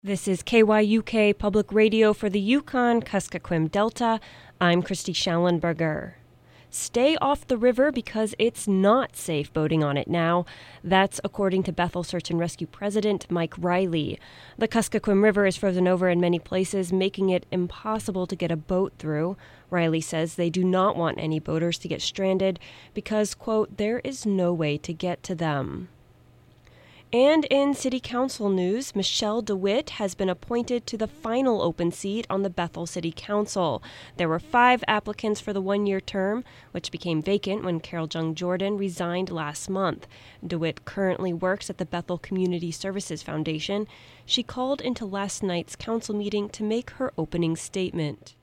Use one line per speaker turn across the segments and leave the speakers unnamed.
This is KYUK Public Radio for the Yukon-Kuskokwim Delta. I'm Christy Schallenberger. Stay off the river because it's not safe boating on it now. That's according to Bethel Search and Rescue President Mike Riley. The Kuskokwim River is frozen over in many places, making it impossible to get a boat through. Riley says they do not want any boaters to get stranded because, quote, there is no way to get to them. And in City Council news, Michelle DeWitt has been appointed to the final open seat on the Bethel City Council. There were 5 applicants for the one-year term, which became vacant when Carol Jung Jordan resigned last month. DeWitt currently works at the Bethel Community Services Foundation. She called into last night's council meeting to make her opening statement.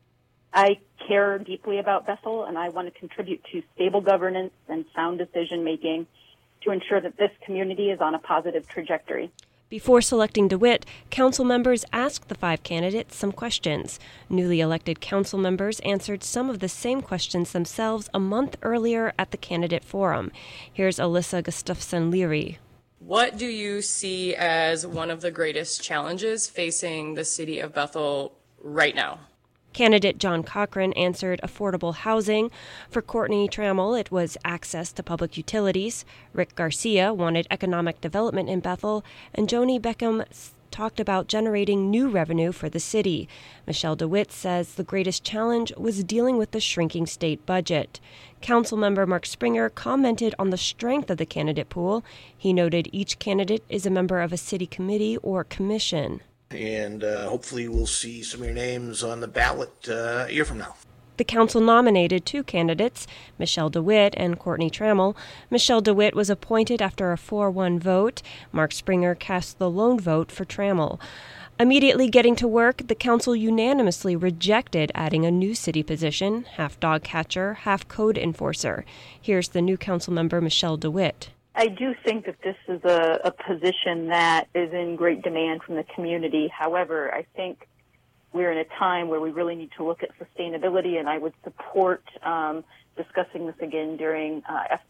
I care deeply about Bethel, and I want to contribute to stable governance and sound decision-making to ensure that this community is on a positive trajectory.
Before selecting DeWitt, council members asked the 5 candidates some questions. Newly elected council members answered some of the same questions themselves a month earlier at the candidate forum. Here's Alyssa Gustafson-Leary.
What do you see as one of the greatest challenges facing the city of Bethel right now?
Candidate John Cochran answered affordable housing. For Courtney Trammell, it was access to public utilities. Rick Garcia wanted economic development in Bethel, and Joni Beckham talked about generating new revenue for the city. Michelle DeWitt says the greatest challenge was dealing with the shrinking state budget. Councilmember Mark Springer commented on the strength of the candidate pool. He noted each candidate is a member of a city committee or commission.
And hopefully we'll see some of your names on the ballot a year from now.
The council nominated 2 candidates, Michelle DeWitt and Courtney Trammell. Michelle DeWitt was appointed after a 4-1 vote. Mark Springer cast the lone vote for Trammell. Immediately getting to work, the council unanimously rejected adding a new city position, half dog catcher, half code enforcer. Here's the new council member, Michelle DeWitt.
I do think that this is a position that is in great demand from the community. However, I think we're in a time where we really need to look at sustainability, and I would support discussing this again during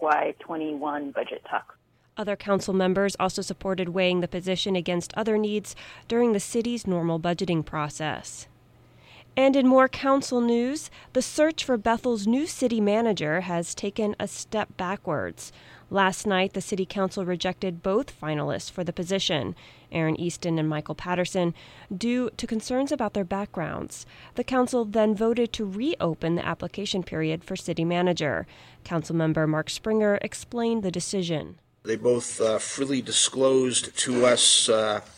FY21 budget talks.
Other council members also supported weighing the position against other needs during the city's normal budgeting process. And in more council news, the search for Bethel's new city manager has taken a step backwards. Last night, the city council rejected both finalists for the position, Aaron Easton and Michael Patterson, due to concerns about their backgrounds. The council then voted to reopen the application period for city manager. Councilmember Mark Springer explained the decision.
They both freely disclosed to us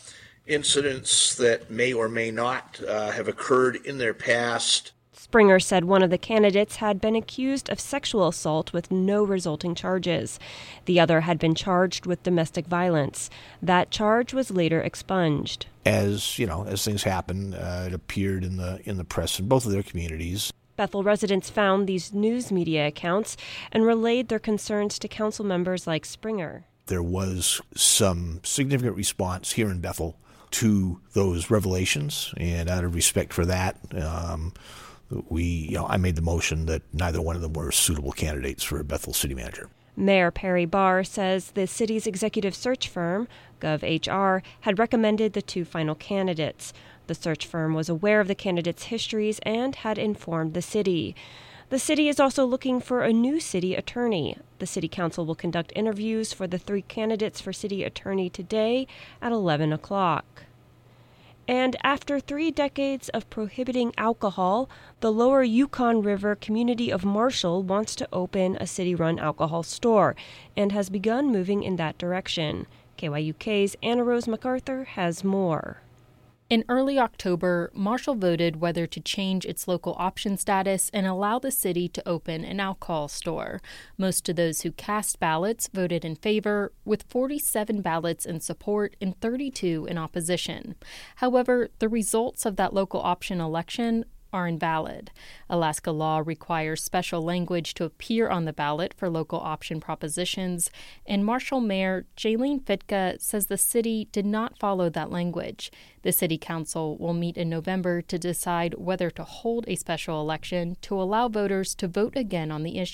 incidents that may or may not have occurred in their past.
Springer said one of the candidates had been accused of sexual assault with no resulting charges. The other had been charged with domestic violence. That charge was later expunged.
As things happen, it appeared in the press in both of their communities.
Bethel residents found these news media accounts and relayed their concerns to council members like Springer.
There was some significant response here in Bethel to those revelations, and out of respect for that, I made the motion that neither one of them were suitable candidates for a Bethel city manager.
Mayor Perry Barr says the city's executive search firm, GovHR, had recommended the 2 final candidates. The search firm was aware of the candidates' histories and had informed the city. The city is also looking for a new city attorney. The city council will conduct interviews for the 3 candidates for city attorney today at 11 o'clock. And after 3 decades of prohibiting alcohol, the Lower Yukon River community of Marshall wants to open a city-run alcohol store and has begun moving in that direction. KYUK's Anna Rose MacArthur has more.
In early October, Marshall voted whether to change its local option status and allow the city to open an alcohol store. Most of those who cast ballots voted in favor, with 47 ballots in support and 32 in opposition. However, the results of that local option election are invalid. Alaska law requires special language to appear on the ballot for local option propositions, and Marshall Mayor Jaylene Fitka says the city did not follow that language. The city council will meet in November to decide whether to hold a special election to allow voters to vote again on the issue.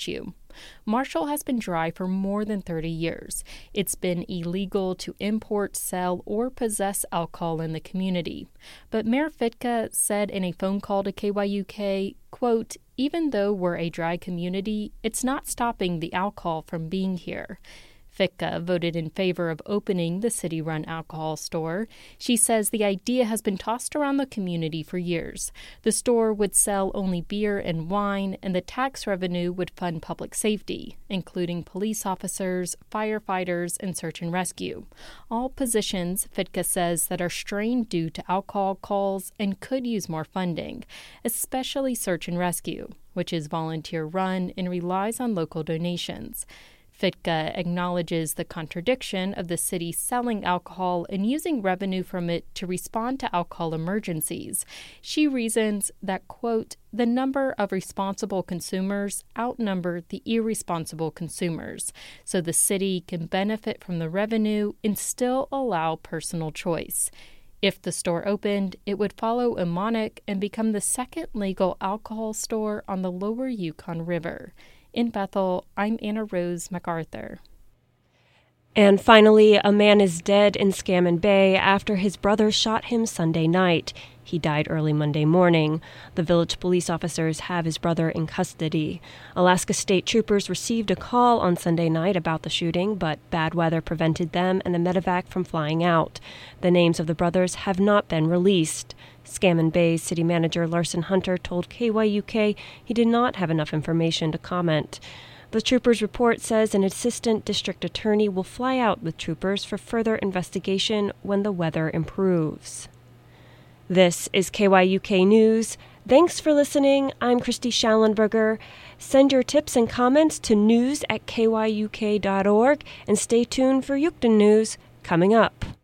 Marshall has been dry for more than 30 years. It's been illegal to import, sell, or possess alcohol in the community. But Mayor Fitka said in a phone call to KYUK, quote, "Even though we're a dry community, it's not stopping the alcohol from being here." Fitka voted in favor of opening the city-run alcohol store. She says the idea has been tossed around the community for years. The store would sell only beer and wine, and the tax revenue would fund public safety, including police officers, firefighters, and search and rescue. All positions, Fitka says, that are strained due to alcohol calls and could use more funding, especially search and rescue, which is volunteer-run and relies on local donations. Fitka acknowledges the contradiction of the city selling alcohol and using revenue from it to respond to alcohol emergencies. She reasons that, quote, "the number of responsible consumers outnumber the irresponsible consumers, so the city can benefit from the revenue and still allow personal choice." If the store opened, it would follow Emonic and become the second legal alcohol store on the lower Yukon River. In Bethel, I'm Anna Rose MacArthur.
And finally, a man is dead in Scammon Bay after his brother shot him Sunday night. He died early Monday morning. The village police officers have his brother in custody. Alaska State Troopers received a call on Sunday night about the shooting, but bad weather prevented them and a medevac from flying out. The names of the brothers have not been released. Scammon Bay's city manager Larson Hunter told KYUK he did not have enough information to comment. The troopers' report says an assistant district attorney will fly out with troopers for further investigation when the weather improves. This is KYUK News. Thanks for listening. I'm Christy Schallenberger. Send your tips and comments to news@kyuk.org and stay tuned for Yucatan News coming up.